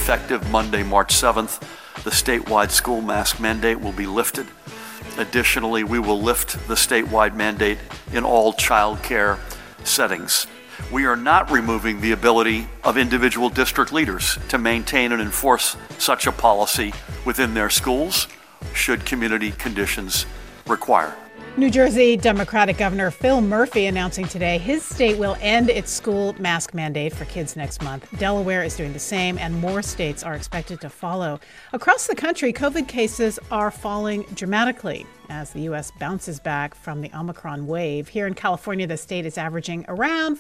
effective Monday, March 7th, the statewide school mask mandate will be lifted. Additionally, we will lift the statewide mandate in all child care settings. We are not removing the ability of individual district leaders to maintain and enforce such a policy within their schools, should community conditions require. New Jersey Democratic Governor Phil Murphy announcing today his state will end its school mask mandate for kids next month. Delaware is doing the same, and more states are expected to follow. Across the country, COVID cases are falling dramatically as the U.S. bounces back from the Omicron wave. Here in California, the state is averaging around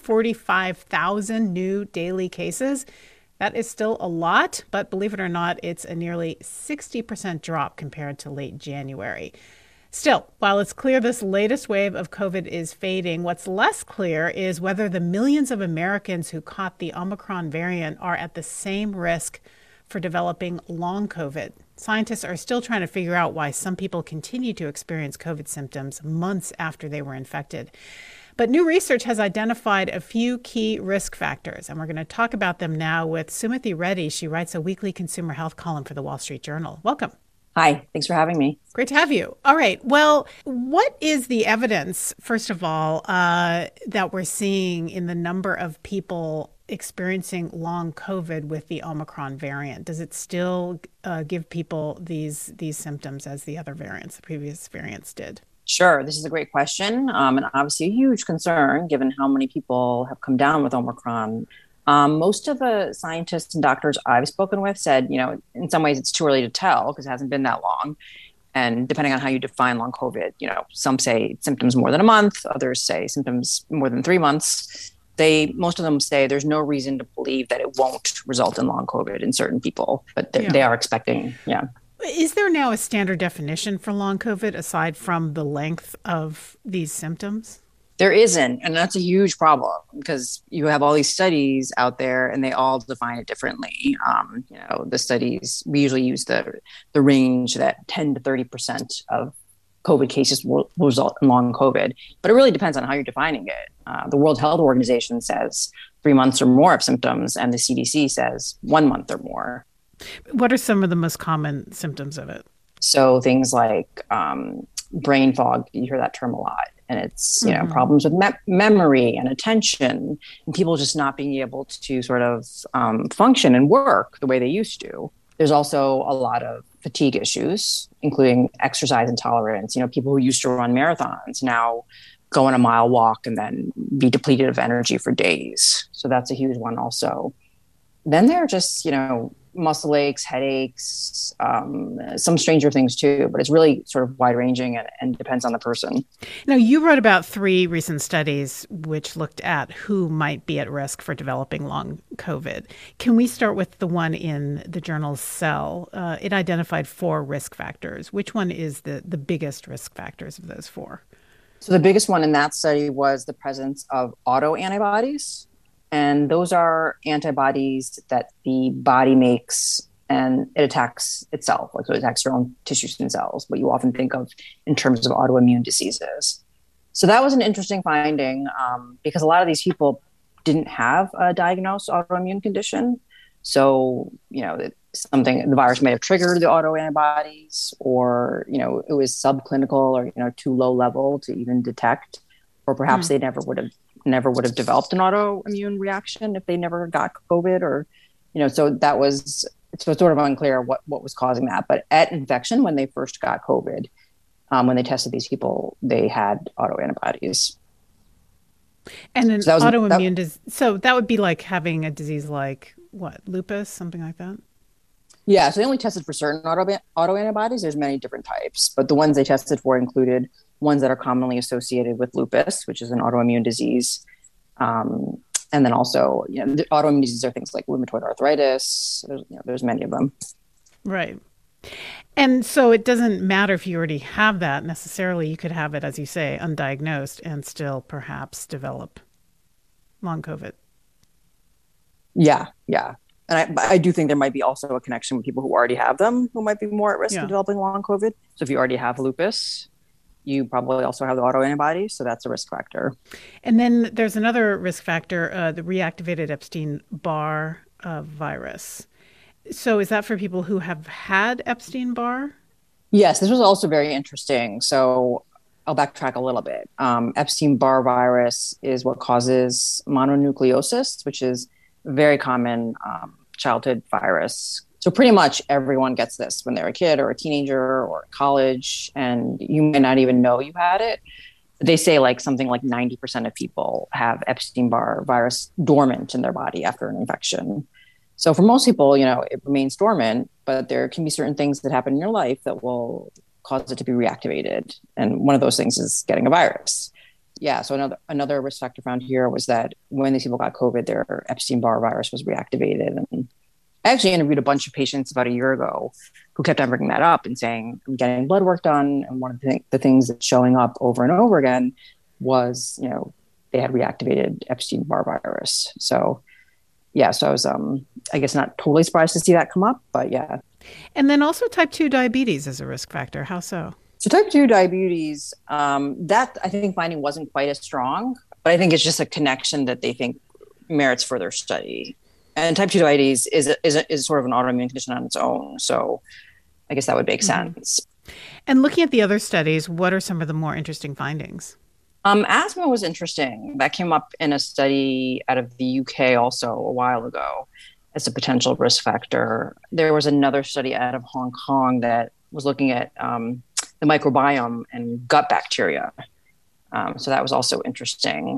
45,000 new daily cases. That is still a lot, but believe it or not, it's a nearly 60% drop compared to late January. Still, while it's clear this latest wave of COVID is fading, what's less clear is whether the millions of Americans who caught the Omicron variant are at the same risk for developing long COVID. Scientists are still trying to figure out why some people continue to experience COVID symptoms months after they were infected. But new research has identified a few key risk factors, and we're going to talk about them now with Sumati Reddy. She writes a weekly consumer health column for the Wall Street Journal. Welcome. Hi, thanks for having me. Great to have you. All right. Well, what is the evidence, first of all, that we're seeing in the number of people experiencing long COVID with the Omicron variant? Does it still give people these symptoms as the other variants, the previous variants did? Sure. This is a great question, and obviously a huge concern given how many people have come down with Omicron. Most of the scientists and doctors I've spoken with said, in some ways it's too early to tell because it hasn't been that long. And depending on how you define long COVID, some say symptoms more than a month, others say symptoms more than 3 months. Most of them say there's no reason to believe that it won't result in long COVID in certain people, but they are expecting, Is there now a standard definition for long COVID aside from the length of these symptoms? There isn't, and that's a huge problem because you have all these studies out there and they all define it differently. The studies, we usually use the range that 10 to 30% of COVID cases will result in long COVID, but it really depends on how you're defining it. The World Health Organization says 3 months or more of symptoms, and the CDC says 1 month or more. What are some of the most common symptoms of it? So things like brain fog, you hear that term a lot. And it's, problems with memory and attention and people just not being able to sort of function and work the way they used to. There's also a lot of fatigue issues, including exercise intolerance. People who used to run marathons now go on a mile walk and then be depleted of energy for days. So that's a huge one also. Then there are just, muscle aches, headaches, some stranger things too, but it's really sort of wide ranging and depends on the person. Now, you wrote about 3 recent studies which looked at who might be at risk for developing long COVID. Can we start with the one in the journal Cell? It identified 4 risk factors. Which one is the biggest risk factors of those 4? So the biggest one in that study was the presence of autoantibodies. And those are antibodies that the body makes and it attacks itself. So it attacks your own tissues and cells, what you often think of in terms of autoimmune diseases. So that was an interesting finding because a lot of these people didn't have a diagnosed autoimmune condition. So, the virus may have triggered the autoantibodies or, it was subclinical or, too low level to even detect, or perhaps they never would have developed an autoimmune reaction if they never got COVID or, so that was, it's sort of unclear what was causing that. But at infection, when they first got COVID, when they tested these people, they had autoantibodies. And then so that would be like having a disease like what, lupus, something like that? Yeah, so they only tested for certain autoantibodies. There's many different types, but the ones they tested for included ones that are commonly associated with lupus, which is an autoimmune disease. And then also, the autoimmune diseases are things like rheumatoid arthritis. There's many of them. Right. And so it doesn't matter if you already have that necessarily. You could have it, as you say, undiagnosed and still perhaps develop long COVID. Yeah. And I do think there might be also a connection with people who already have them who might be more at risk of developing long COVID. So if you already have lupus, you probably also have the autoantibodies, so that's a risk factor. And then there's another risk factor, the reactivated Epstein-Barr virus. So is that for people who have had Epstein-Barr? Yes, this was also very interesting. So I'll backtrack a little bit. Epstein-Barr virus is what causes mononucleosis, which is a very common childhood virus. So pretty much everyone gets this when they're a kid or a teenager or college, and you may not even know you had it. They say like something like 90% of people have Epstein-Barr virus dormant in their body after an infection. So for most people, it remains dormant, but there can be certain things that happen in your life that will cause it to be reactivated. And one of those things is getting a virus. Yeah. So another risk factor found here was that when these people got COVID, their Epstein-Barr virus was reactivated. And I actually interviewed a bunch of patients about a year ago who kept on bringing that up and saying, I'm getting blood work done. And one of the things that's showing up over and over again was, they had reactivated Epstein-Barr virus. So yeah, so I was, I guess, not totally surprised to see that come up, but yeah. And then also type 2 diabetes is a risk factor. How so? So type 2 diabetes, that I think finding wasn't quite as strong, but I think it's just a connection that they think merits further study. And type 2 diabetes is sort of an autoimmune condition on its own. So I guess that would make sense. And looking at the other studies, what are some of the more interesting findings? Asthma was interesting. That came up in a study out of the UK also a while ago as a potential risk factor. There was another study out of Hong Kong that was looking at the microbiome and gut bacteria. So that was also interesting.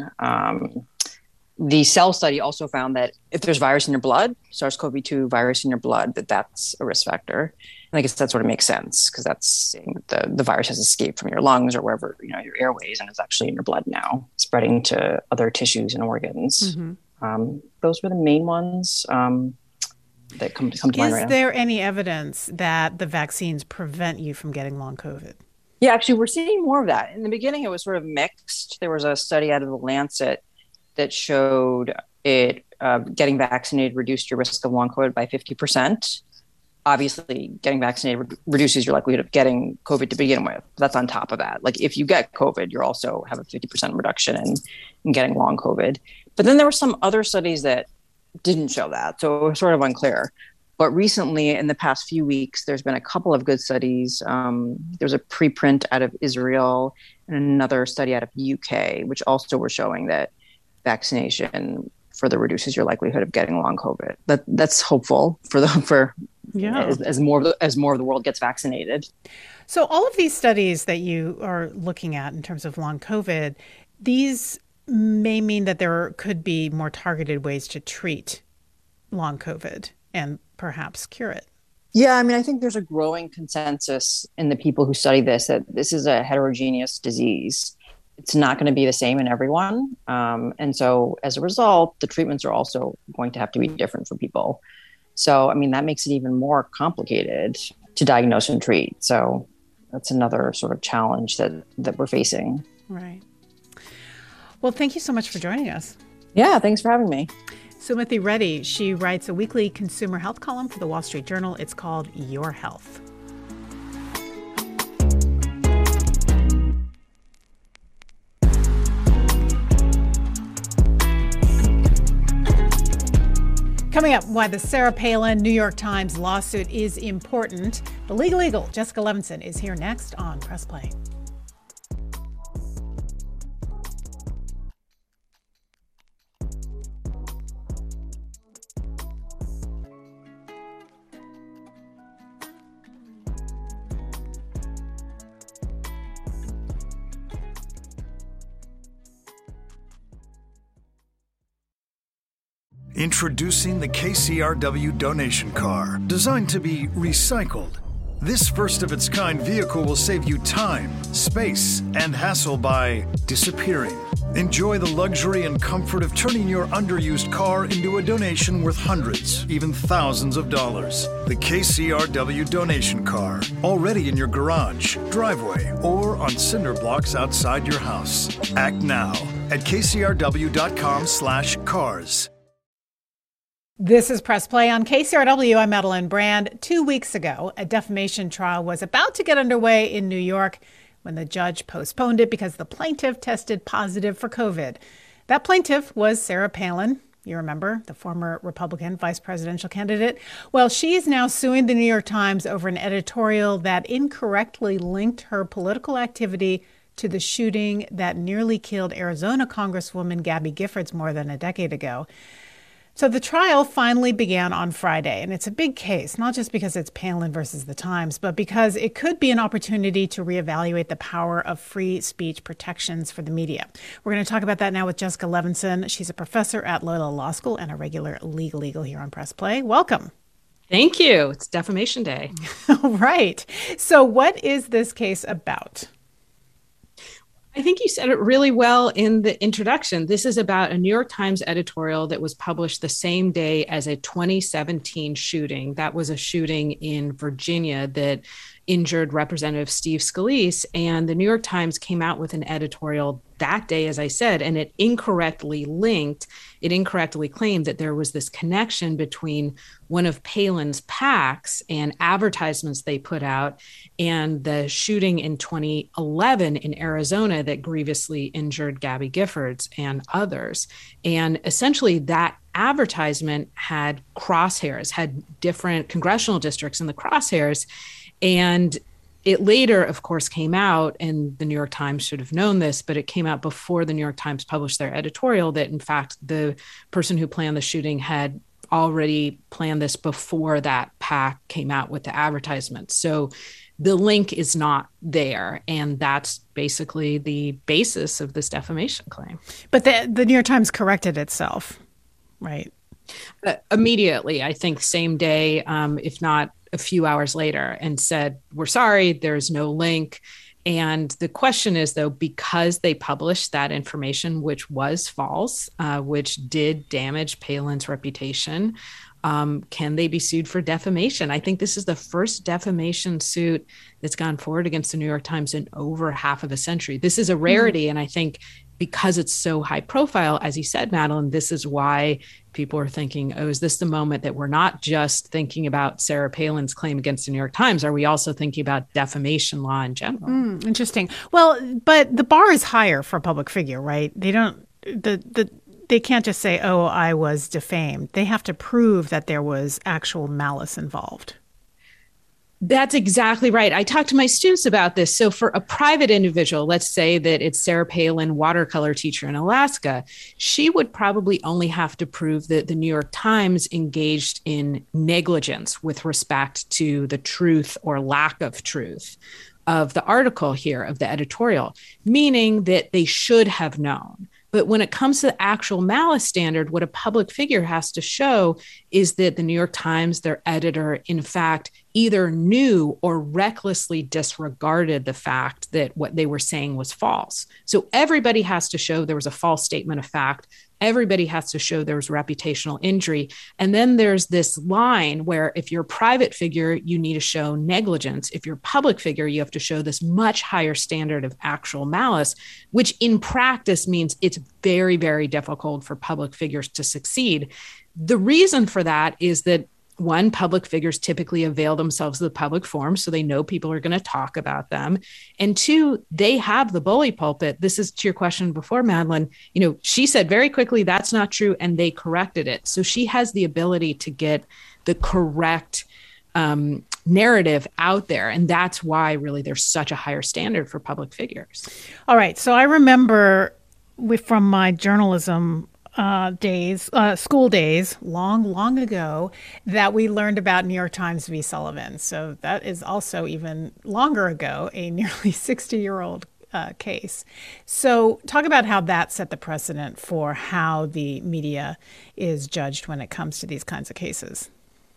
The cell study also found that if there's virus in your blood, SARS-CoV-2 virus in your blood, that's a risk factor. And I guess that sort of makes sense because that's saying that the virus has escaped from your lungs or wherever, your airways, and it's actually in your blood now, spreading to other tissues and organs. Mm-hmm. Those were the main ones that come to mind right now. Is there any evidence that the vaccines prevent you from getting long COVID? Yeah, actually, we're seeing more of that. In the beginning, it was sort of mixed. There was a study out of the Lancet that showed it getting vaccinated reduced your risk of long COVID by 50%. Obviously, getting vaccinated reduces your likelihood of getting COVID to begin with. That's on top of that. Like if you get COVID, you also have a 50% reduction in getting long COVID. But then there were some other studies that didn't show that. So it was sort of unclear. But recently, in the past few weeks, there's been a couple of good studies. There's a preprint out of Israel and another study out of UK, which also were showing that vaccination further reduces your likelihood of getting long COVID. That's hopeful as more of the world gets vaccinated. So all of these studies that you are looking at in terms of long COVID, these may mean that there could be more targeted ways to treat long COVID and perhaps cure it. Yeah, I mean, I think there's a growing consensus in the people who study this that this is a heterogeneous disease. It's not going to be the same in everyone. And so as a result, the treatments are also going to have to be different for people. So, I mean, that makes it even more complicated to diagnose and treat. So that's another sort of challenge that we're facing. Right. Well, thank you so much for joining us. Yeah, thanks for having me. Sumati Reddy, she writes a weekly consumer health column for the Wall Street Journal. It's called Your Health. Coming up, why the Sarah Palin New York Times lawsuit is important. The Legal Eagle, Jessica Levinson, is here next on Press Play. Introducing the KCRW donation car, designed to be recycled. This first-of-its-kind vehicle will save you time, space, and hassle by disappearing. Enjoy the luxury and comfort of turning your underused car into a donation worth hundreds, even thousands of dollars. The KCRW donation car, already in your garage, driveway, or on cinder blocks outside your house. Act now at kcrw.com/cars. This is Press Play on KCRW. I'm Madeline Brand. 2 weeks ago, a defamation trial was about to get underway in New York when the judge postponed it because the plaintiff tested positive for COVID. That plaintiff was Sarah Palin. you remember, the former Republican vice presidential candidate. Well, she is now suing the New York Times over an editorial that incorrectly linked her political activity to the shooting that nearly killed Arizona Congresswoman Gabby Giffords more than a decade ago. So the trial finally began on Friday, and it's a big case, not just because it's Palin versus the Times, but because it could be an opportunity to reevaluate the power of free speech protections for the media. We're going to talk about that now with Jessica Levinson. She's a professor at Loyola Law School and a regular Legal Eagle here on Press Play. Welcome. Thank you. It's Defamation Day. Right. So what is this case about? I think you said it really well in the introduction. This is about a New York Times editorial that was published the same day as a 2017 shooting. That was a shooting in Virginia that injured Representative Steve Scalise. And the New York Times came out with an editorial that day, as I said, and it incorrectly claimed that there was this connection between one of Palin's PACs and advertisements they put out and the shooting in 2011 in Arizona that grievously injured Gabby Giffords and others. And essentially that advertisement had crosshairs, had different congressional districts in the crosshairs. And it later, of course, came out, and the New York Times should have known this, but it came out before the New York Times published their editorial that, in fact, the person who planned the shooting had already planned this before that PAC came out with the advertisement. So the link is not there. And that's basically the basis of this defamation claim. But the New York Times corrected itself, right? Immediately, I think same day, if not a few hours later, and said, we're sorry, there's no link. And the question is, though, because they published that information, which was false, which did damage Palin's reputation, can they be sued for defamation? I think this is the first defamation suit that's gone forward against the New York Times in over half of a century. This is a rarity. And I think because it's so high profile, as you said, Madeline, this is why people are thinking, oh, is this the moment that we're not just thinking about Sarah Palin's claim against the New York Times? Are we also thinking about defamation law in general? Interesting. Well, but the bar is higher for a public figure, right? They can't just say, oh, I was defamed. They have to prove that there was actual malice involved. That's exactly right. I talked to my students about this. So for a private individual, let's say that it's Sarah Palin, watercolor teacher in Alaska, she would probably only have to prove that the New York Times engaged in negligence with respect to the truth or lack of truth of the article here, of the editorial, meaning that they should have known. But when it comes to the actual malice standard, what a public figure has to show is that the New York Times, their editor, in fact, either knew or recklessly disregarded the fact that what they were saying was false. So everybody has to show there was a false statement of fact. Everybody has to show there was reputational injury. And then there's this line where if you're a private figure, you need to show negligence. If you're a public figure, you have to show this much higher standard of actual malice, which in practice means it's very, very difficult for public figures to succeed. The reason for that is that one, public figures typically avail themselves of the public forum, so they know people are going to talk about them. And two, they have the bully pulpit. This is to your question before, Madeline. She said very quickly, that's not true, and they corrected it. So she has the ability to get the correct narrative out there. And that's why really there's such a higher standard for public figures. All right. So I remember from my journalism school days, long ago, that we learned about New York Times v. Sullivan. So that is also even longer ago, a nearly 60-year-old case. So talk about how that set the precedent for how the media is judged when it comes to these kinds of cases.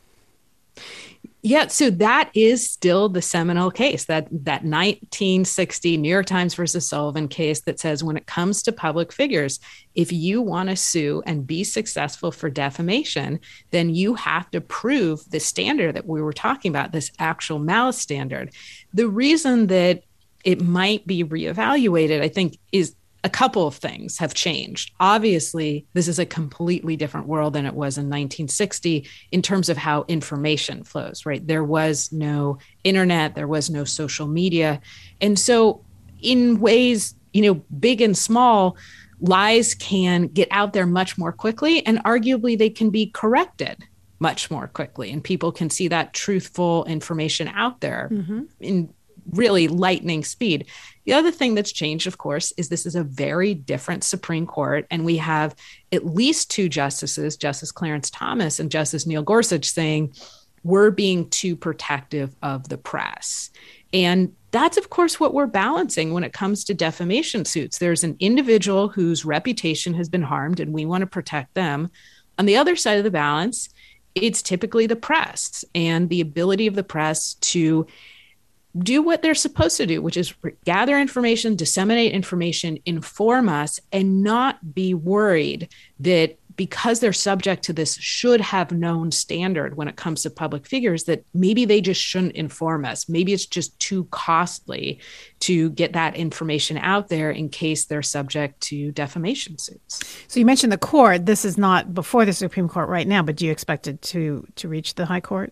Yeah, so that is still the seminal case, that 1960 New York Times versus Sullivan case that says when it comes to public figures, if you want to sue and be successful for defamation, then you have to prove the standard that we were talking about, this actual malice standard. The reason that it might be reevaluated, I think, is a couple of things have changed. Obviously, this is a completely different world than it was in 1960 in terms of how information flows, right? There was no internet, there was no social media. And so in ways, big and small, lies can get out there much more quickly, and arguably they can be corrected much more quickly. And people can see that truthful information out there in really lightning speed. The other thing that's changed, of course, is this is a very different Supreme Court. And we have at least two justices, Justice Clarence Thomas and Justice Neil Gorsuch, saying we're being too protective of the press. And that's, of course, what we're balancing when it comes to defamation suits. There's an individual whose reputation has been harmed, and we want to protect them. On the other side of the balance, it's typically the press and the ability of the press to do what they're supposed to do, which is gather information, disseminate information, inform us, and not be worried that because they're subject to this should have known standard when it comes to public figures, that maybe they just shouldn't inform us. Maybe it's just too costly to get that information out there in case they're subject to defamation suits. So you mentioned the court. This is not before the Supreme Court right now, but do you expect it to reach the high court?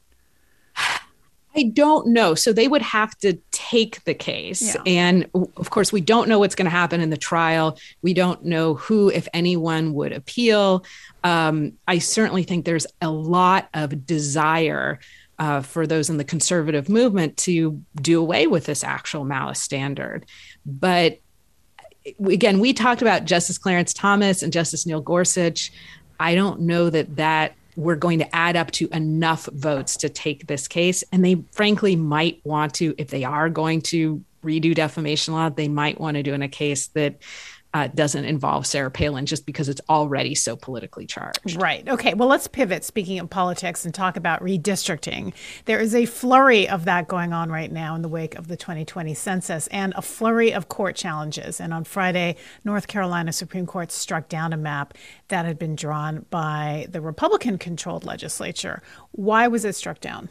I don't know. So they would have to take the case. Yeah. And of course, we don't know what's going to happen in the trial. We don't know who, if anyone, would appeal. I certainly think there's a lot of desire for those in the conservative movement to do away with this actual malice standard. But again, we talked about Justice Clarence Thomas and Justice Neil Gorsuch. I don't know that we're going to add up to enough votes to take this case. And they frankly might want to, if they are going to redo defamation law, they might want to do in a case that doesn't involve Sarah Palin, just because it's already so politically charged. Right. Okay. Well, let's pivot, speaking of politics, and talk about redistricting. There is a flurry of that going on right now in the wake of the 2020 census, and a flurry of court challenges. And on Friday, North Carolina Supreme Court struck down a map that had been drawn by the Republican-controlled legislature. Why was it struck down?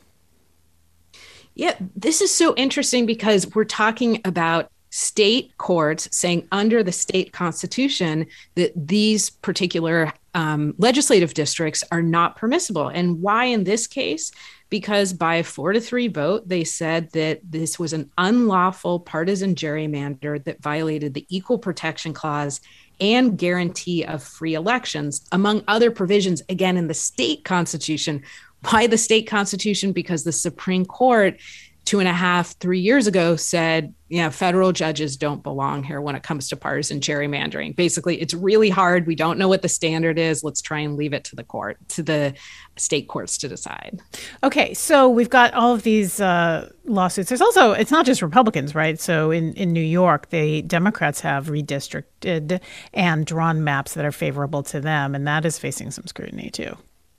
Yeah, this is so interesting because we're talking about state courts saying under the state constitution that these particular legislative districts are not permissible. And why in this case? Because by a 4-3 vote, they said that this was an unlawful partisan gerrymander that violated the Equal Protection Clause and guarantee of free elections, among other provisions, again, in the state constitution. Why the state constitution? Because the Supreme Court 2.5-3 years ago said, federal judges don't belong here when it comes to partisan gerrymandering. Basically, it's really hard. We don't know what the standard is. Let's try and leave it to the state courts to decide. Okay, so we've got all of these lawsuits. There's also, it's not just Republicans, right? So in New York, the Democrats have redistricted and drawn maps that are favorable to them, and that is facing some scrutiny too.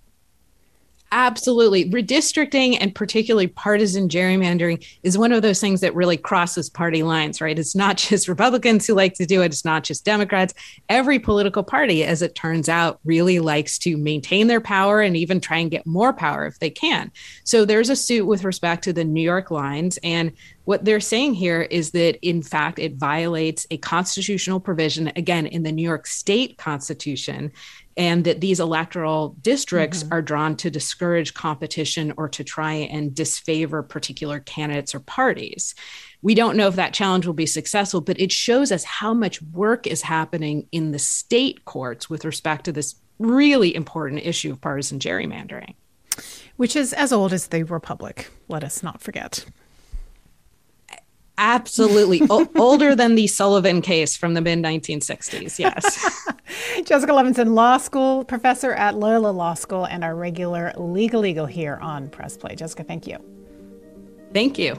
Absolutely. Redistricting, and particularly partisan gerrymandering, is one of those things that really crosses party lines, right? It's not just Republicans who like to do it. It's not just Democrats. Every political party, as it turns out, really likes to maintain their power and even try and get more power if they can. So there's a suit with respect to the New York lines. And what they're saying here is that, in fact, it violates a constitutional provision, again, in the New York State Constitution, and that these electoral districts are drawn to discourage competition or to try and disfavor particular candidates or parties. We don't know if that challenge will be successful, but it shows us how much work is happening in the state courts with respect to this really important issue of partisan gerrymandering. Which is as old as the Republic, let us not forget. Absolutely. Older than the Sullivan case from the mid-1960s, yes. Jessica Levinson, law school professor at Loyola Law School, and our regular Legal Eagle here on Press Play. Jessica, thank you. Thank you.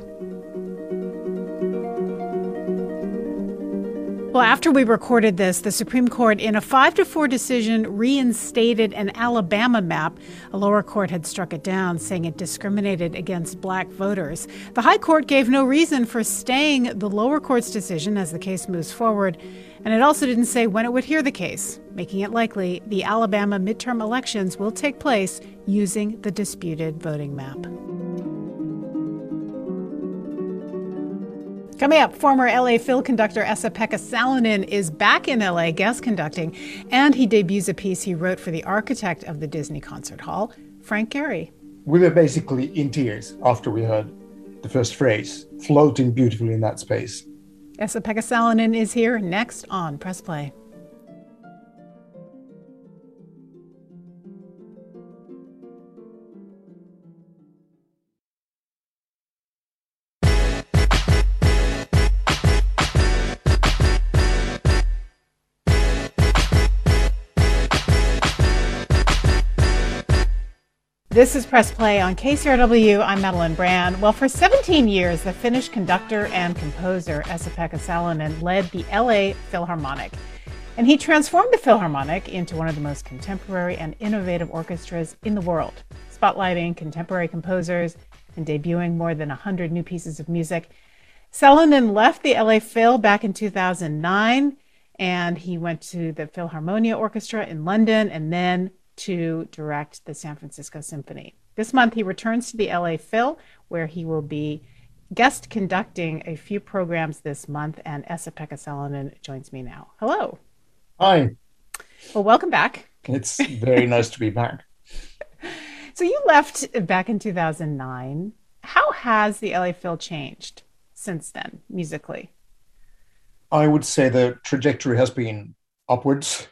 Well, after we recorded this, the Supreme Court, in a 5-4 decision, reinstated an Alabama map. A lower court had struck it down, saying it discriminated against black voters. The high court gave no reason for staying the lower court's decision as the case moves forward, and it also didn't say when it would hear the case, making it likely the Alabama midterm elections will take place using the disputed voting map. Coming up, former LA Phil conductor Esa-Pekka Salonen is back in LA guest conducting, and he debuts a piece he wrote for the architect of the Disney Concert Hall, Frank Gehry. We were basically in tears after we heard the first phrase, floating beautifully in that space. Esa-Pekka Salonen is here next on Press Play. This is Press Play on KCRW. I'm Madeline Brand. Well, for 17 years, the Finnish conductor and composer Esa-Pekka Salonen led the LA Philharmonic. And he transformed the Philharmonic into one of the most contemporary and innovative orchestras in the world, spotlighting contemporary composers and debuting more than 100 new pieces of music. Salonen left the LA Phil back in 2009, and he went to the Philharmonia Orchestra in London and then to direct the San Francisco Symphony. This month, he returns to the LA Phil, where he will be guest conducting a few programs this month, and Esa-Pekka Salonen joins me now. Hello. Hi. Well, welcome back. It's very nice to be back. So you left back in 2009. How has the LA Phil changed since then, musically? I would say the trajectory has been upwards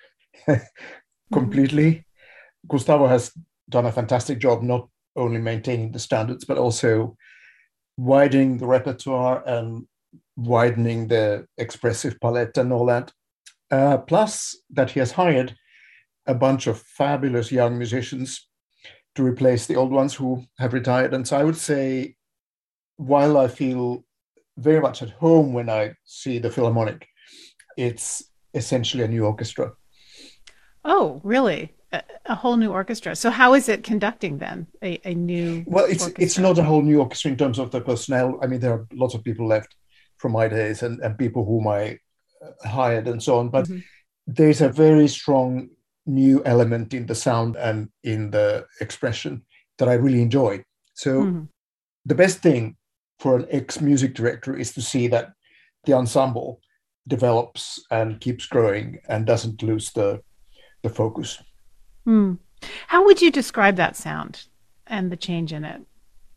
completely. Gustavo has done a fantastic job, not only maintaining the standards, but also widening the repertoire and widening the expressive palette and all that. Plus that he has hired a bunch of fabulous young musicians to replace the old ones who have retired. And so I would say, while I feel very much at home when I see the Philharmonic, it's essentially a new orchestra. Oh, really? A whole new orchestra. So how is it conducting then? A new Well, orchestra? it's not a whole new orchestra in terms of the personnel. I mean, there are lots of people left from my days and people whom I hired and so on. But there's a very strong new element in the sound and in the expression that I really enjoy. So the best thing for an ex-music director is to see that the ensemble develops and keeps growing and doesn't lose the focus. How would you describe that sound and the change in it?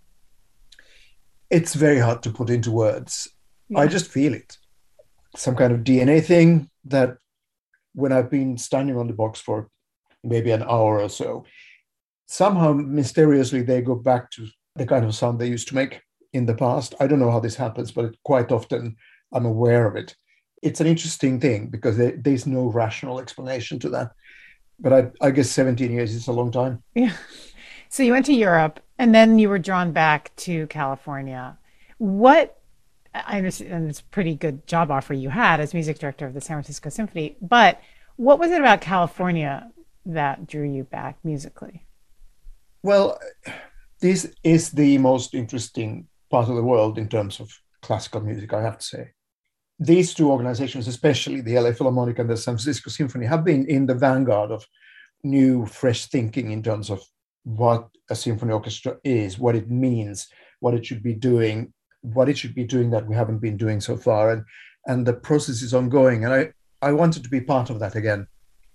It's very hard to put into words. Yeah. I just feel it. Some kind of DNA thing that when I've been standing on the box for maybe an hour or so, somehow mysteriously they go back to the kind of sound they used to make in the past. I don't know how this happens, but quite often I'm aware of it. It's an interesting thing because there's no rational explanation to that. But I guess 17 years is a long time. Yeah. So you went to Europe and then you were drawn back to California. I understand it's a pretty good job offer you had as music director of the San Francisco Symphony, but what was it about California that drew you back musically? Well, this is the most interesting part of the world in terms of classical music, I have to say. These two organizations, especially the LA Philharmonic and the San Francisco Symphony, have been in the vanguard of new, fresh thinking in terms of what a symphony orchestra is, what it means, what it should be doing that we haven't been doing so far. And the process is ongoing. And I wanted to be part of that again.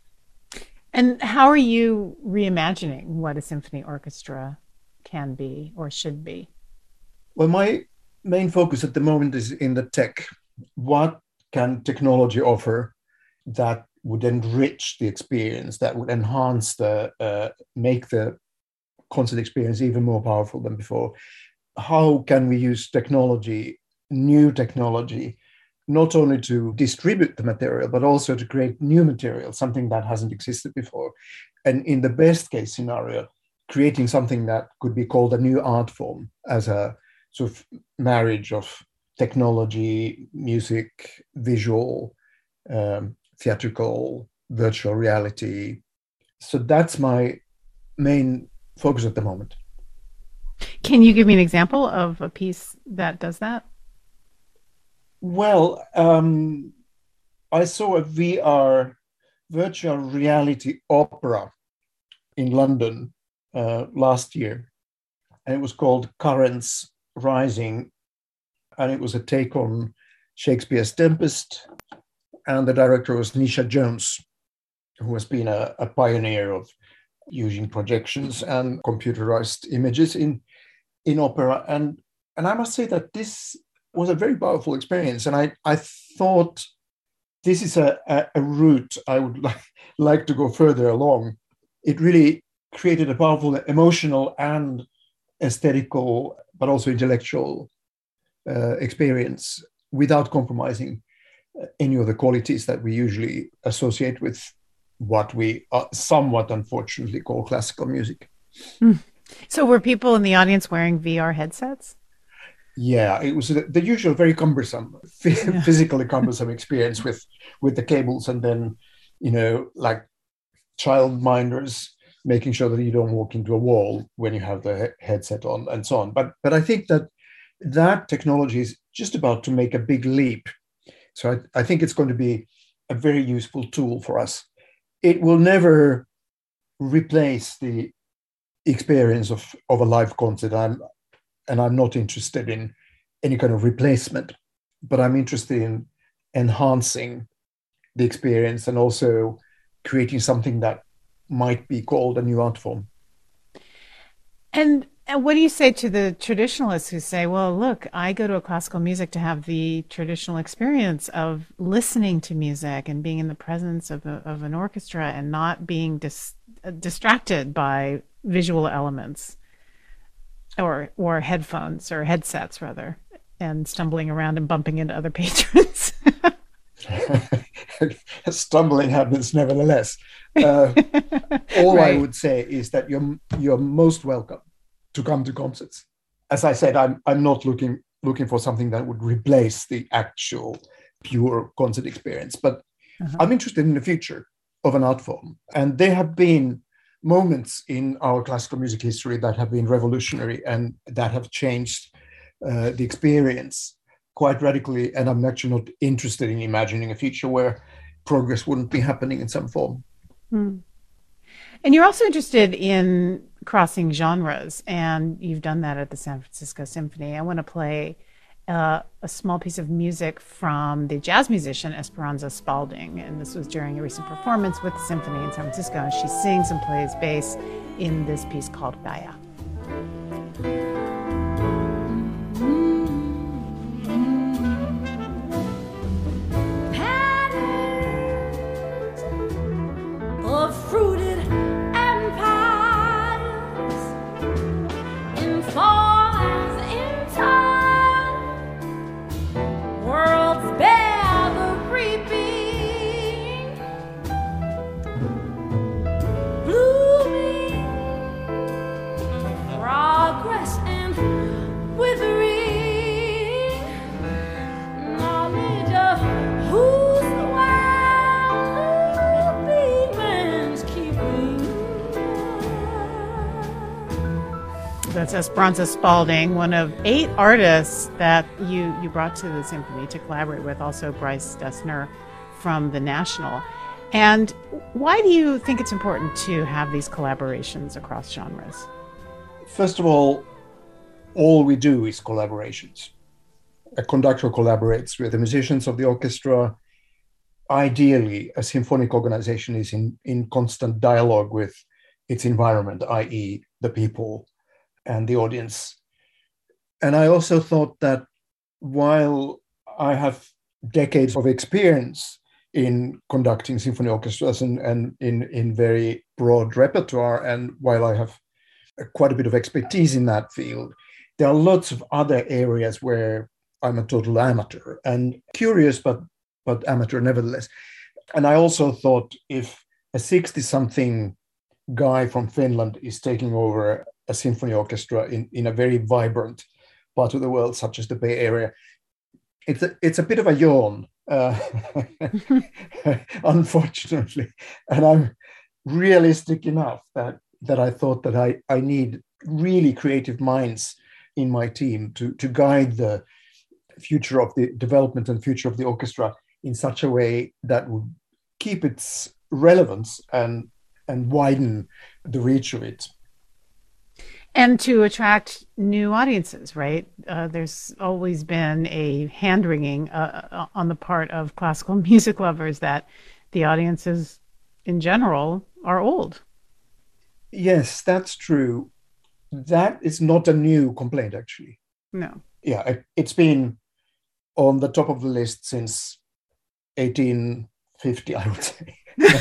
And how are you reimagining what a symphony orchestra can be or should be? Well, my main focus at the moment is in the tech. What can technology offer that would enrich the experience, that would enhance make the concert experience even more powerful than before? How can we use technology, new technology, not only to distribute the material, but also to create new material, something that hasn't existed before? And in the best case scenario, creating something that could be called a new art form as a sort of marriage of technology, music, visual, theatrical, virtual reality. So that's my main focus at the moment. Can you give me an example of a piece that does that? Well, I saw a VR virtual reality opera in London last year, and it was called Currents Rising, and it was a take on Shakespeare's Tempest, and the director was Nisha Jones, who has been a pioneer of using projections and computerized images in opera. And I must say that this was a very powerful experience. And I thought this is a route I would like to go further along. It really created a powerful emotional and aesthetical, but also intellectual experience without compromising any of the qualities that we usually associate with what we somewhat unfortunately call classical music. So were people in the audience wearing VR headsets? Yeah, it was the usual very cumbersome, physically cumbersome experience with the cables, and then, like child minders making sure that you don't walk into a wall when you have the headset on and so on. But I think that technology is just about to make a big leap. So I think it's going to be a very useful tool for us. It will never replace the experience of a live concert. I'm not interested in any kind of replacement, but I'm interested in enhancing the experience and also creating something that might be called a new art form. And what do you say to the traditionalists who say, well, look, I go to a classical music to have the traditional experience of listening to music and being in the presence of an orchestra and not being distracted by visual elements or headphones or headsets rather, and stumbling around and bumping into other patrons. Stumbling happens nevertheless. All Right. I would say is that you're most welcome to come to concerts. As I said, I'm not looking for something that would replace the actual pure concert experience, but I'm interested in the future of an art form. And there have been moments in our classical music history that have been revolutionary and that have changed the experience quite radically. And I'm actually not interested in imagining a future where progress wouldn't be happening in some form. And you're also interested in crossing genres, and you've done that at the San Francisco Symphony. I want to play a small piece of music from the jazz musician Esperanza Spalding, and this was during a recent performance with the symphony in San Francisco, and she sings and plays bass in this piece called Gaia. Of fruited empires in forms in time, worlds bear the reaping, blooming, progress and withering, knowledge of whose That's Esperanza Spalding, one of 8 artists that you brought to the symphony to collaborate with, also Bryce Dessner from the National. And why do you think it's important to have these collaborations across genres? First of all we do is collaborations. A conductor collaborates with the musicians of the orchestra. Ideally, a symphonic organization is in constant dialogue with its environment, i.e. the people and the audience. And I also thought that while I have decades of experience in conducting symphony orchestras and in very broad repertoire, and while I have quite a bit of expertise in that field, there are lots of other areas where I'm a total amateur and curious, but amateur nevertheless. And I also thought if a 60-something guy from Finland is taking over a symphony orchestra in a very vibrant part of the world, such as the Bay Area, it's a bit of a yawn, unfortunately. And I'm realistic enough that I thought that I need really creative minds in my team to guide the future of the development and future of the orchestra in such a way that would keep its relevance and widen the reach of it. And to attract new audiences, right? There's always been a hand-wringing on the part of classical music lovers that the audiences in general are old. Yes, that's true. That is not a new complaint, actually. No. Yeah, it's been on the top of the list since 1850, I would say.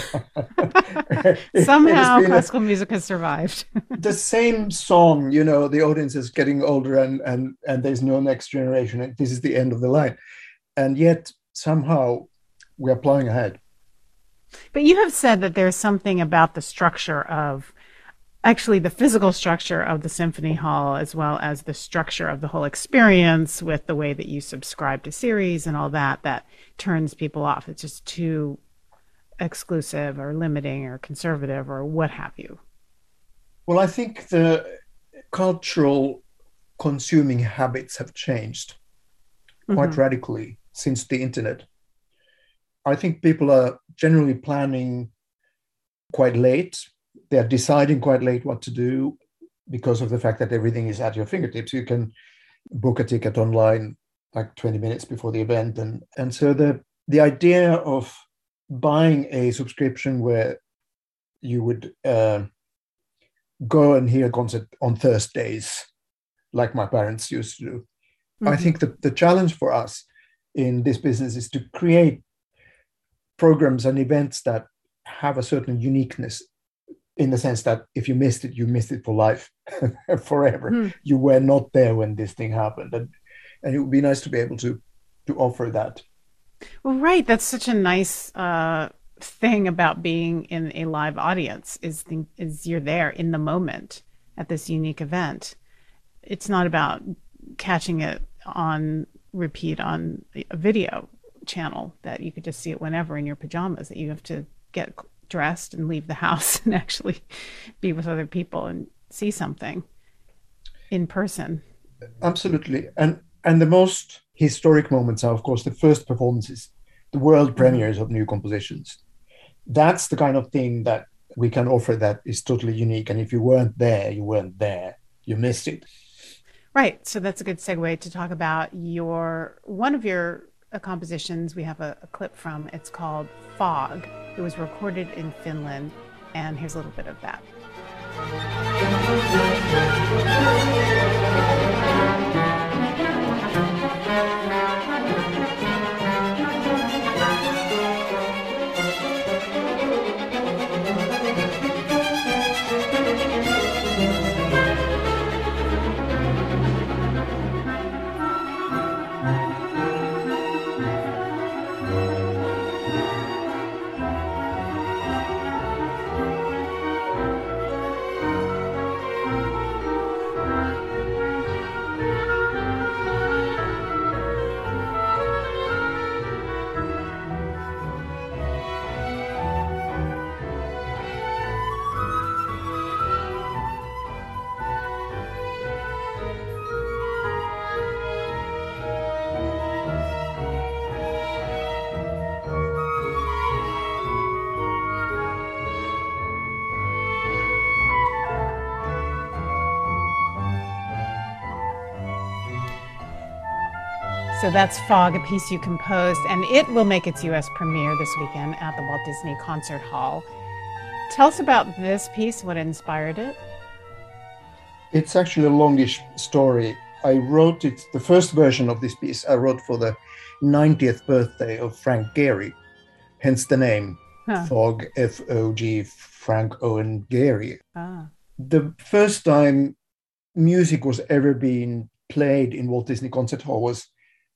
Somehow classical music has survived. The same song, the audience is getting older and there's no next generation. And this is the end of the line. And yet somehow we are plowing ahead. But you have said that there's something about the structure of actually the physical structure of the symphony hall, as well as the structure of the whole experience with the way that you subscribe to series and all that, that turns people off. It's just too exclusive or limiting or conservative or what have you. Well, I think the cultural consuming habits have changed quite radically since the internet. I think people are generally planning quite late. They are deciding quite late what to do because of the fact that everything is at your fingertips. You can book a ticket online like 20 minutes before the event. And so the idea of buying a subscription where you would go and hear a concert on Thursdays, like my parents used to do. I think that the challenge for us in this business is to create programs and events that have a certain uniqueness, in the sense that if you missed it for life, forever. You were not there when this thing happened. And it would be nice to be able to offer that. Well, right. That's such a nice thing about being in a live audience is you're there in the moment at this unique event. It's not about catching it on repeat on a video channel that you could just see it whenever in your pajamas, that you have to get dressed and leave the house and actually be with other people and see something in person. Absolutely. And the most historic moments are, of course, the first performances, the world premieres of new compositions. That's the kind of thing that we can offer that is totally unique. And if you weren't there, you weren't there. You missed it. Right. So that's a good segue to talk about one of your compositions. We have a clip from. It's called Fog. It was recorded in Finland. And here's a little bit of that. So that's Fog, a piece you composed, and it will make its U.S. premiere this weekend at the Walt Disney Concert Hall. Tell us about this piece, what inspired it? It's actually a longish story. I wrote it, the first version of this piece, I wrote for the 90th birthday of Frank Gehry, hence the name, Fog, F-O-G, Frank Owen Gehry. The first time music was ever being played in Walt Disney Concert Hall was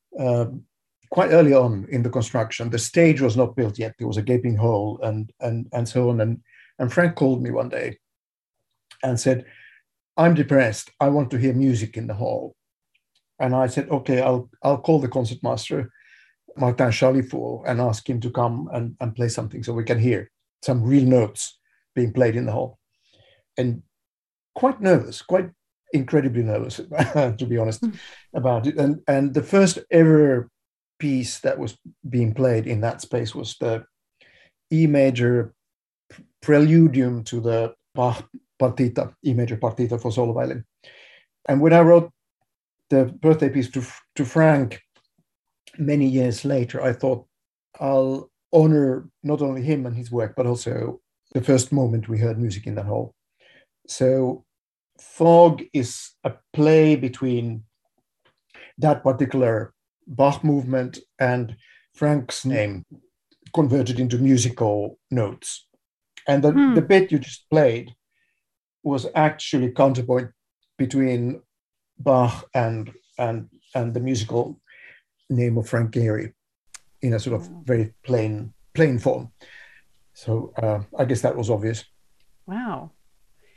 quite early on in the construction. The stage was not built yet. There was a gaping hole and so on. And Frank called me one day and said, "I'm depressed. I want to hear music in the hall." And I said, "Okay, I'll call the concertmaster, Martin Chalifour, and ask him to come and play something so we can hear some real notes being played in the hall." And quite nervous, quite incredibly nervous, to be honest, about it. And the first ever piece that was being played in that space was the E major preludium to the Bach partita, E major partita for solo violin. And when I wrote the birthday piece to Frank many years later, I thought I'll honor not only him and his work, but also the first moment we heard music in that hall. So Fog is a play between that particular Bach movement and Frank's name converted into musical notes. And the bit you just played was actually counterpoint between Bach and the musical name of Frank Gehry in a sort of very plain form. So I guess that was obvious. Wow.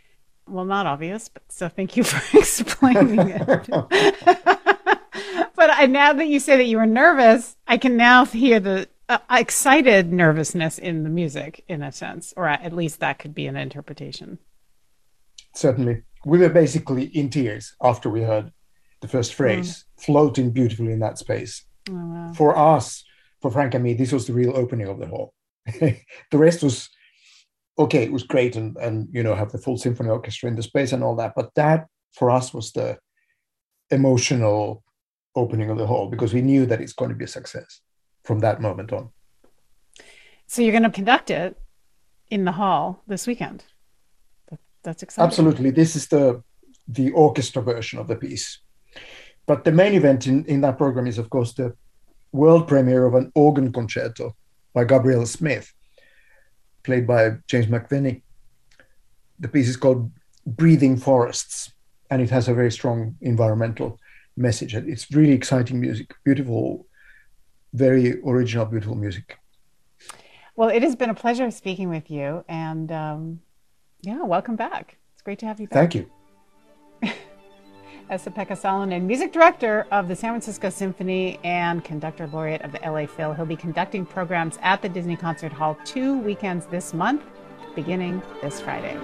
Well, not obvious, but so thank you for explaining it. But now that you say that you were nervous, I can now hear the excited nervousness in the music, in a sense, or at least that could be an interpretation. Certainly. We were basically in tears after we heard the first phrase, floating beautifully in that space. Oh, wow. For us, for Frank and me, this was the real opening of the hall. The rest was okay, it was great and have the full symphony orchestra in the space and all that. But that for us was the emotional opening of the hall, because we knew that it's going to be a success from that moment on. So you're going to conduct it in the hall this weekend. That's exciting. Absolutely. This is the orchestra version of the piece. But the main event in that program is, of course, the world premiere of an organ concerto by Gabrielle Smith, played by James McVenny. The piece is called Breathing Forests, and it has a very strong environmental message. It's really exciting music, beautiful, very original, beautiful music. Well, it has been a pleasure speaking with you, and welcome back. It's great to have you back. Thank you. Esa-Pekka Salonen, music director of the San Francisco Symphony and conductor laureate of the LA Phil. He'll be conducting programs at the Disney Concert Hall 2 weekends this month, beginning this Friday.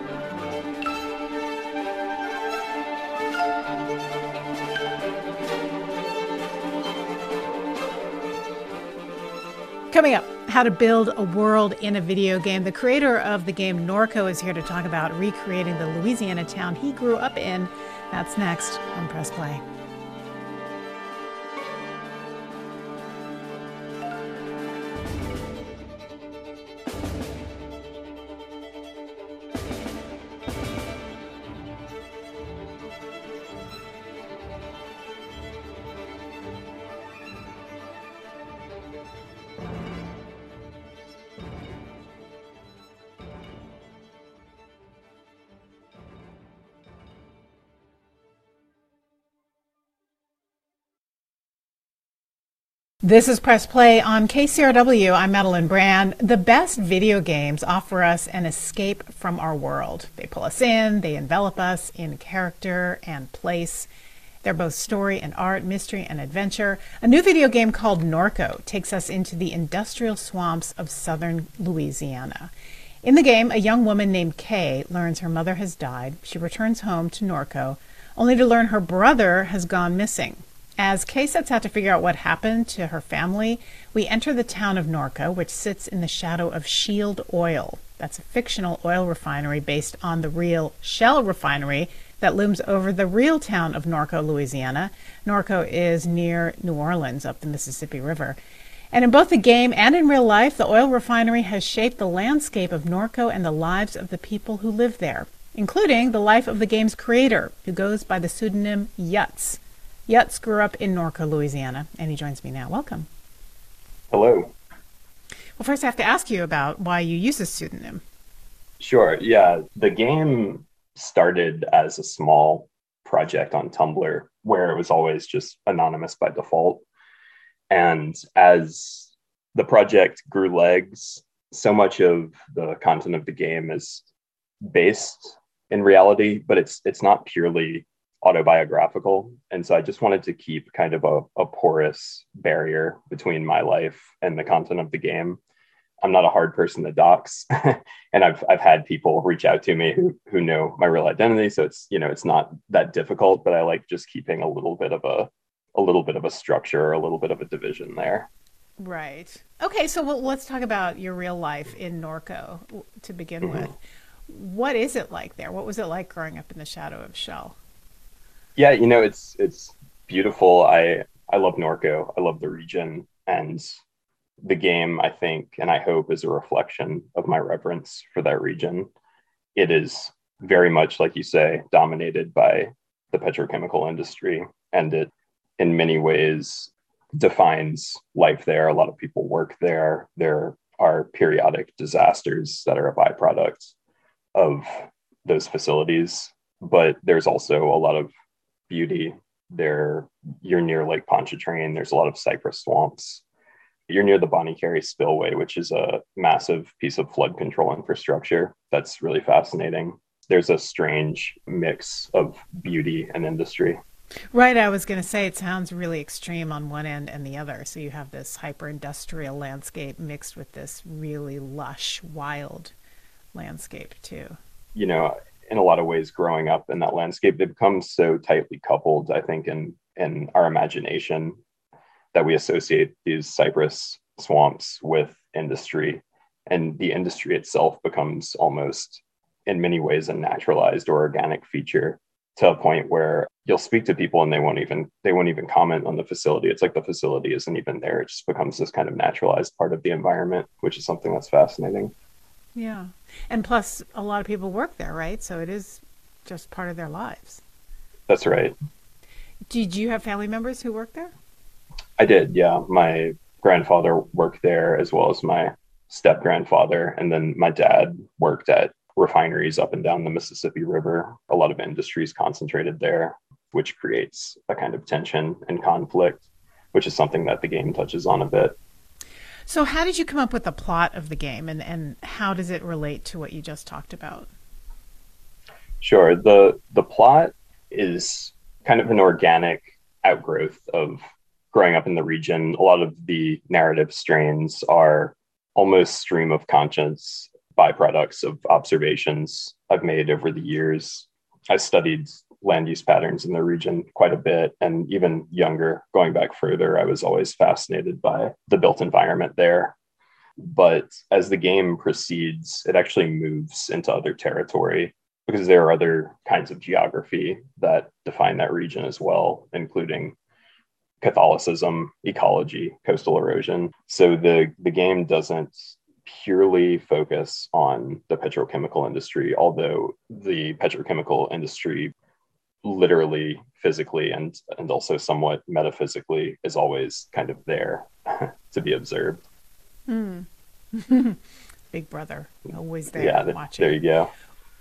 Coming up, how to build a world in a video game. The creator of the game Norco is here to talk about recreating the Louisiana town he grew up in. That's next on Press Play. This is Press Play on KCRW. I'm Madeline Brand. The best video games offer us an escape from our world. They pull us in, they envelop us in character and place. They're both story and art, mystery and adventure. A new video game called Norco takes us into the industrial swamps of southern Louisiana. In the game, a young woman named Kay learns her mother has died. She returns home to Norco, only to learn her brother has gone missing. As Kay sets out to figure out what happened to her family, we enter the town of Norco, which sits in the shadow of Shield Oil. That's a fictional oil refinery based on the real Shell refinery that looms over the real town of Norco, Louisiana. Norco is near New Orleans, up the Mississippi River. And in both the game and in real life, the oil refinery has shaped the landscape of Norco and the lives of the people who live there, including the life of the game's creator, who goes by the pseudonym Yutz. Yutz grew up in Norco, Louisiana, and he joins me now. Welcome. Hello. Well, first I have to ask you about why you use a pseudonym. Sure. Yeah. The game started as a small project on Tumblr where it was always just anonymous by default. And as the project grew legs, so much of the content of the game is based in reality, but it's not purely autobiographical. And so I just wanted to keep kind of a porous barrier between my life and the content of the game. I'm not a hard person to dox. And I've had people reach out to me who know my real identity. So it's not that difficult, but I like just keeping a little bit of a structure, a little bit of a division there. Right. Okay. So let's talk about your real life in Norco to begin with. What is it like there? What was it like growing up in the shadow of Shell? Yeah, it's beautiful. I love Norco. I love the region, and the game, I think, and I hope, is a reflection of my reverence for that region. It is very much, like you say, dominated by the petrochemical industry, and it, in many ways, defines life there. A lot of people work there. There are periodic disasters that are a byproduct of those facilities, but there's also a lot of beauty there. You're near Lake Pontchartrain. There's a lot of cypress swamps. You're near the Bonnie Carey Spillway, which is a massive piece of flood control infrastructure that's really fascinating. there's a strange mix of beauty and industry. Right, I was going to say it sounds really extreme on one end and the other. So you have this hyper-industrial landscape mixed with this really lush, wild landscape too. You know, in a lot of ways, growing up in that landscape, they become so tightly coupled, I think, in our imagination that we associate these cypress swamps with industry. And the industry itself becomes almost, in many ways, a naturalized or organic feature, to a point where you'll speak to people and they won't even comment on the facility. It's like the facility isn't even there. It just becomes this kind of naturalized part of the environment, which is something that's fascinating. Yeah. And plus, a lot of people work there, right? So it is just part of their lives. That's right. Did you have family members who worked there? I did, yeah. My grandfather worked there as well as my step grandfather. And then my dad worked at refineries up and down the Mississippi River. A lot of industries concentrated there, which creates a kind of tension and conflict, which is something that the game touches on a bit. So how did you come up with the plot of the game, and how does it relate to what you just talked about? Sure. The plot is kind of an organic outgrowth of growing up in the region. A lot of the narrative strains are almost stream of conscience byproducts of observations I've made over the years. I studied land use patterns in the region quite a bit, and even younger, going back further, I was always fascinated by the built environment there. But as the game proceeds, it actually moves into other territory because there are other kinds of geography that define that region as well, including Catholicism, ecology, coastal erosion. So the game doesn't purely focus on the petrochemical industry, although the petrochemical industry literally, physically, and also somewhat metaphysically is always kind of there to be observed. Mm. Big brother, always there, yeah, watching. There you go.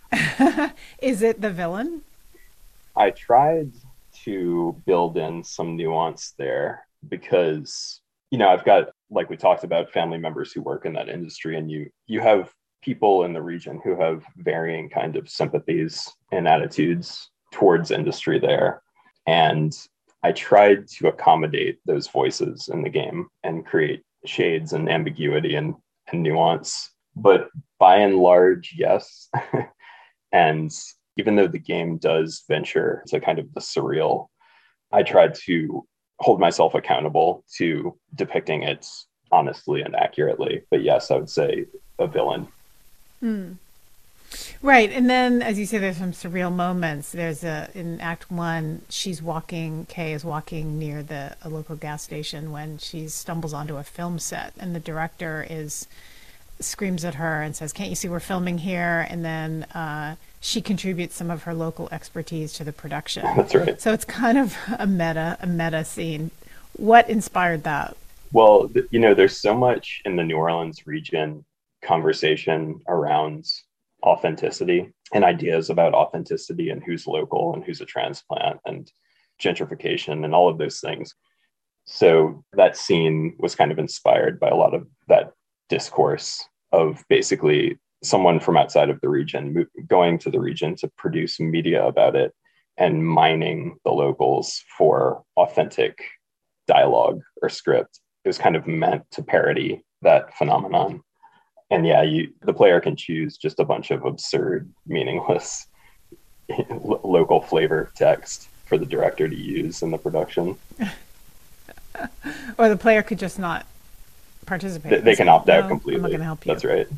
Is it the villain? I tried to build in some nuance there because, you know, I've got, like we talked about, family members who work in that industry, and you have people in the region who have varying kind of sympathies and attitudes towards industry there. And I tried to accommodate those voices in the game and create shades and ambiguity and nuance. But by and large, yes. And even though the game does venture to kind of the surreal, I tried to hold myself accountable to depicting it honestly and accurately. But yes, I would say a villain. Mm. Right. And then, as you say, there's some surreal moments. There's in Act 1, Kay is walking near a local gas station when she stumbles onto a film set, and the director screams at her and says, "Can't you see we're filming here?" And then she contributes some of her local expertise to the production. That's right. So it's kind of a meta scene. What inspired that? Well, you know, there's so much in the New Orleans region conversation around authenticity and ideas about authenticity and who's local and who's a transplant and gentrification and all of those things. So that scene was kind of inspired by a lot of that discourse of basically someone from outside of the region going to the region to produce media about it and mining the locals for authentic dialogue or script. It was kind of meant to parody that phenomenon. And yeah, the player can choose just a bunch of absurd, meaningless local flavor text for the director to use in the production. Or the player could just not participate. They can opt out completely. I'm not going to help you. That's right.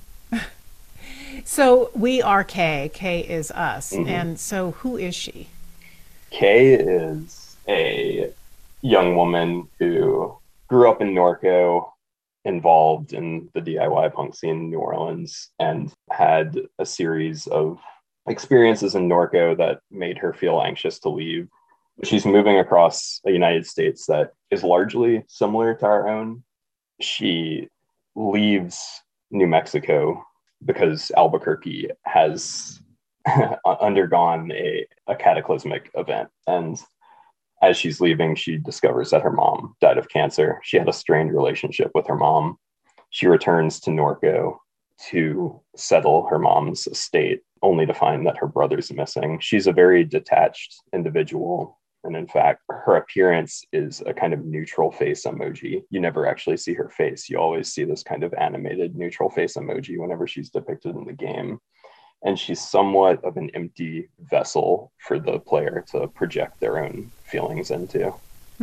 So we are Kay. Kay is us. Mm-hmm. And so who is she? Kay is a young woman who grew up in Norco, involved in the DIY punk scene in New Orleans, and had a series of experiences in Norco that made her feel anxious to leave. She's moving across the United States that is largely similar to our own. She leaves New Mexico because Albuquerque has undergone a cataclysmic event. And as she's leaving, she discovers that her mom died of cancer. She had a strained relationship with her mom. She returns to Norco to settle her mom's estate. only to find that her brother's missing. She's a very detached individual. And in fact, her appearance is a kind of neutral face emoji. You never actually see her face. You always see this kind of animated neutral face emoji whenever she's depicted in the game. And she's somewhat of an empty vessel for the player to project their own feelings into.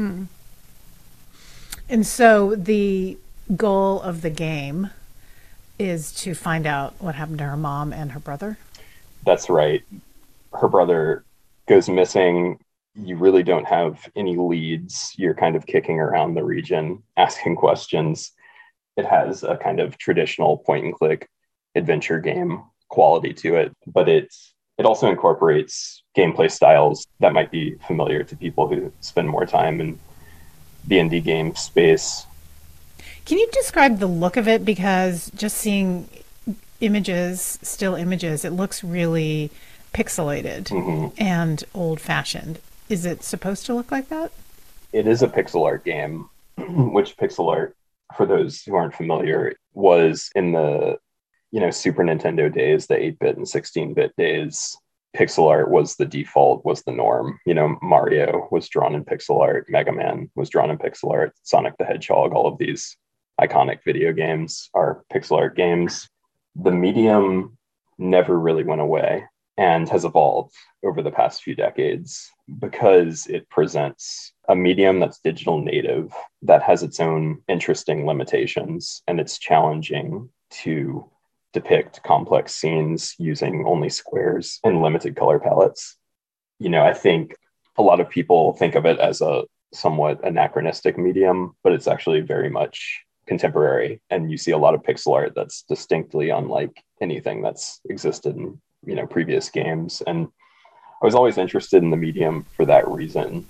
And so the goal of the game is to find out what happened to her mom and her brother? That's right. Her brother goes missing. You really don't have any leads. You're kind of kicking around the region, asking questions. It has a kind of traditional point and click adventure game quality to it, but it also incorporates gameplay styles that might be familiar to people who spend more time in the indie game space. Can you describe the look of it? Because just seeing images, still images, it looks really pixelated and old-fashioned. Is it supposed to look like that? It is a pixel art game, which pixel art, for those who aren't familiar, was in the Super Nintendo days, the 8-bit and 16-bit days. Pixel art was the default, was the norm. Mario was drawn in pixel art, Mega Man was drawn in pixel art, Sonic the Hedgehog, all of these iconic video games are pixel art games. The medium never really went away and has evolved over the past few decades because it presents a medium that's digital native, that has its own interesting limitations, and it's challenging to depict complex scenes using only squares and limited color palettes. I think a lot of people think of it as a somewhat anachronistic medium, but it's actually very much contemporary. And you see a lot of pixel art that's distinctly unlike anything that's existed in, previous games. And I was always interested in the medium for that reason.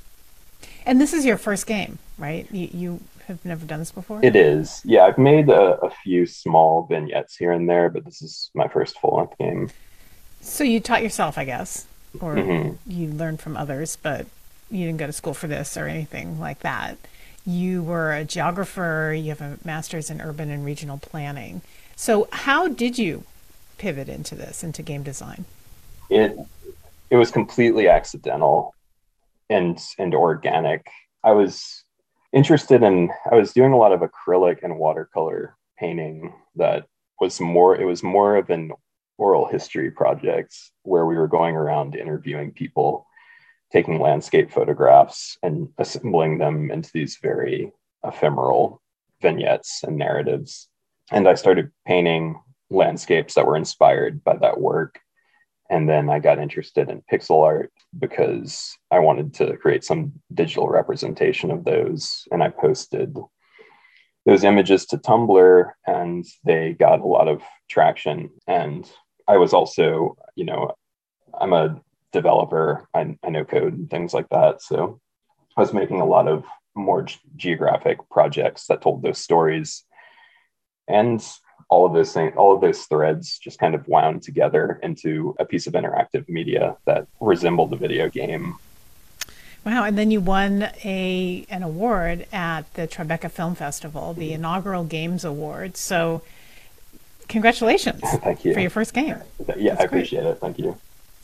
And this is your first game, right? You have never done this before? It is. Yeah, I've made a few small vignettes here and there, but this is my first full-length game. So you taught yourself, I guess, or you learned from others, but you didn't go to school for this or anything like that. You were a geographer, you have a master's in urban and regional planning. So how did you pivot into this, into game design? It was completely accidental and organic. I was interested in, I was doing a lot of acrylic and watercolor painting it was more of an oral history project where we were going around interviewing people, taking landscape photographs and assembling them into these very ephemeral vignettes and narratives. And I started painting landscapes that were inspired by that work. And then I got interested in pixel art because I wanted to create some digital representation of those. And I posted those images to Tumblr and they got a lot of traction. And I was also, I'm a developer. I know code and things like that. So I was making a lot of more geographic projects that told those stories. And all of those threads just kind of wound together into a piece of interactive media that resembled a video game. Wow. And then you won an award at the Tribeca Film Festival, the inaugural Games Award. So congratulations. Thank you. For your first game. Yeah, I appreciate it. Thank you.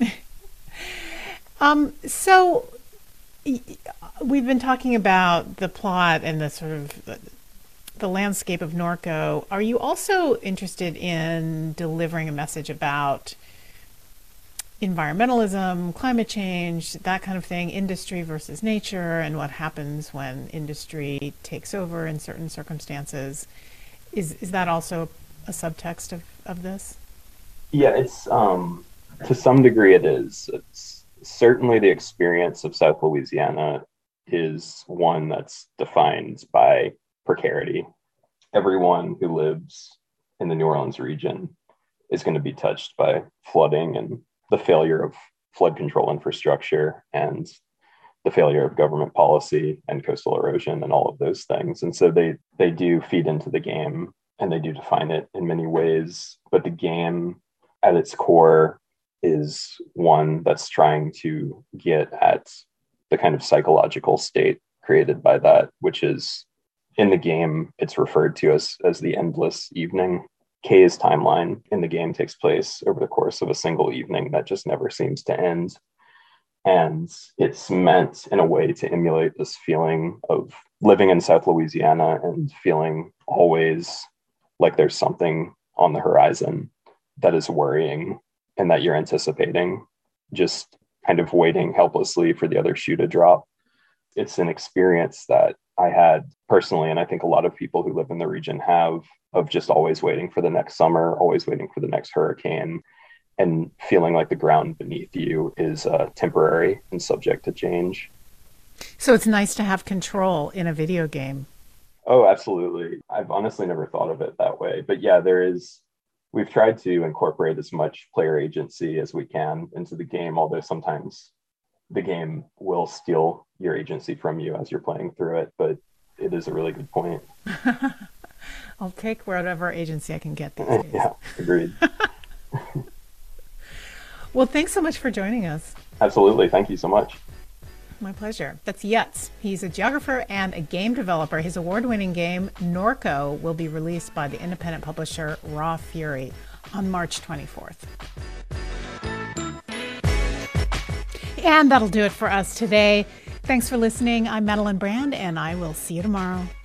So we've been talking about the plot and the sort of the landscape of Norco. Are you also interested in delivering a message about environmentalism, climate change, that kind of thing, industry versus nature, and what happens when industry takes over in certain circumstances? Is that also a subtext of this? Yeah, it's to some degree it is. It's certainly the experience of South Louisiana is one that's defined by precarity. Everyone who lives in the New Orleans region is going to be touched by flooding and the failure of flood control infrastructure and the failure of government policy and coastal erosion and all of those things. And so they do feed into the game and they do define it in many ways. But the game at its core is one that's trying to get at the kind of psychological state created by that, which is in the game, it's referred to as the endless evening. Kay's timeline in the game takes place over the course of a single evening that just never seems to end. And it's meant in a way to emulate this feeling of living in South Louisiana and feeling always like there's something on the horizon that is worrying and that you're anticipating, just kind of waiting helplessly for the other shoe to drop. It's an experience that I had personally, and I think a lot of people who live in the region have, of just always waiting for the next summer, always waiting for the next hurricane, and feeling like the ground beneath you is temporary and subject to change. So it's nice to have control in a video game. Oh, absolutely. I've honestly never thought of it that way. But yeah, we've tried to incorporate as much player agency as we can into the game, although sometimes the game will steal your agency from you as you're playing through it. But it is a really good point. I'll take whatever agency I can get these days. Yeah, agreed. Well, thanks so much for joining us. Absolutely. Thank you so much. My pleasure. That's Yutz. He's a geographer and a game developer. His award-winning game, Norco, will be released by the independent publisher Raw Fury on March 24th. And that'll do it for us today. Thanks for listening. I'm Madeline Brand, and I will see you tomorrow.